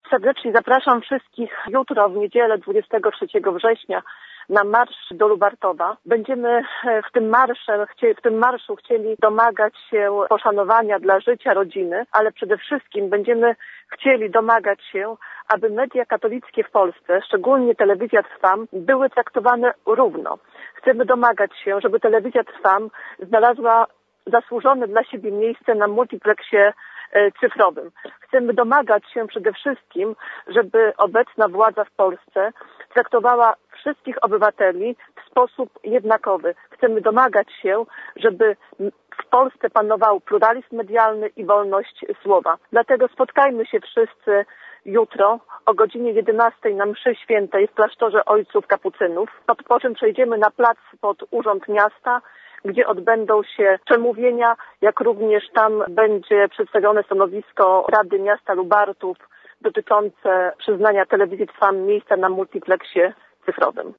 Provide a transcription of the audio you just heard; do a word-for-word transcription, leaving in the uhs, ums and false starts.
Serdecznie zapraszam wszystkich jutro w niedzielę dwudziestego trzeciego września na marsz do Lubartowa. Będziemy w tym marszu, w tym marszu chcieli domagać się poszanowania dla życia rodziny, ale przede wszystkim będziemy chcieli domagać się, aby media katolickie w Polsce, szczególnie telewizja Trwam, były traktowane równo. Chcemy domagać się, żeby telewizja Trwam znalazła zasłużone dla siebie miejsce na multipleksie cyfrowym. Chcemy domagać się przede wszystkim, żeby obecna władza w Polsce traktowała wszystkich obywateli w sposób jednakowy. Chcemy domagać się, żeby w Polsce panował pluralizm medialny i wolność słowa. Dlatego spotkajmy się wszyscy jutro o godzinie jedenastej na mszy świętej w klasztorze Ojców Kapucynów, po czym przejdziemy na plac pod Urząd Miasta, gdzie odbędą się przemówienia, jak również tam będzie przedstawione stanowisko Rady Miasta Lubartów dotyczące przyznania telewizji Trwam miejsca na multipleksie cyfrowym.